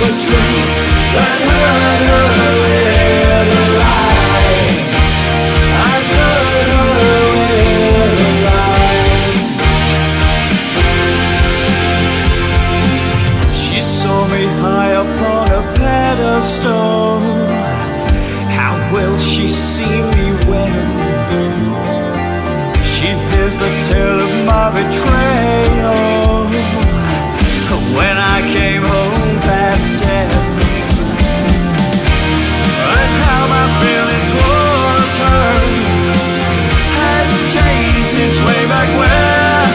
the truth than hurt her with a lie. I'd hurt her with a lie. She saw me high upon a pedestal. How will she see me when she hears the tale of my betrayal? When I came home past 10, and how my feeling towards her has changed since way back when.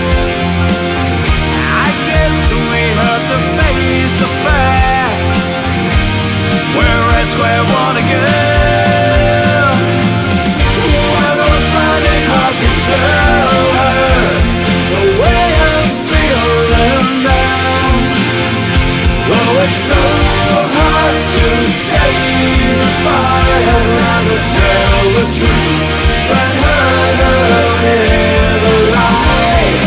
I guess we have to face the fact we're at square one again. Well, I find it hard to tell her the way I'm feeling now. Oh, it's so hard to say goodbye. I'd rather tell the truth than hurt her with a lie.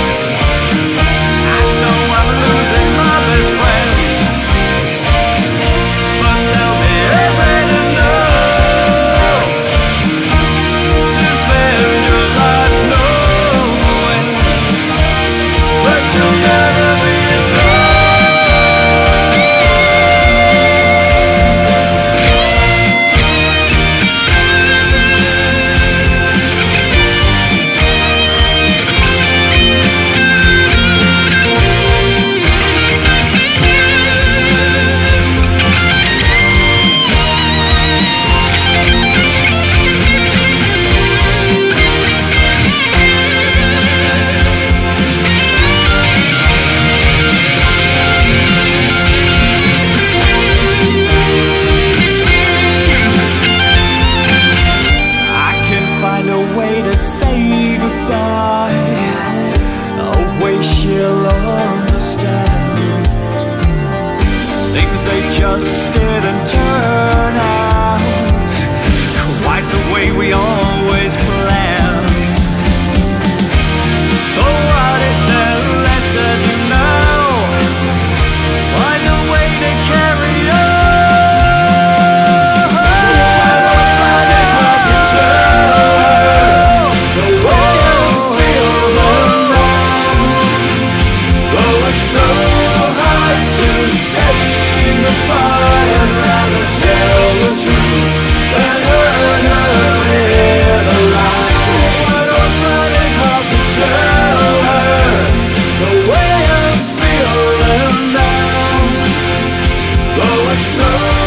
I know I'm losing my best friend, but tell me, is it enough to spend your life knowing that you'll never be enough? Find a way to say goodbye, a way she'll understand. Things they just didn't turn out quite the way we always planned. So what is there left to do now? Find a way to carry on. So hard to say goodbye. I'd rather tell the truth than hurt her with a lie. I don't find it hard to tell her the way I'm feeling now. Oh, it's so